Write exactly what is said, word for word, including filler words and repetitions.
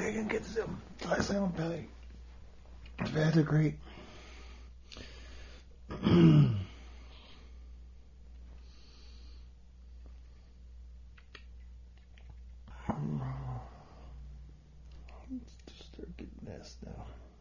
jag kan get some last time on belly. Very great. Let's just start getting this now.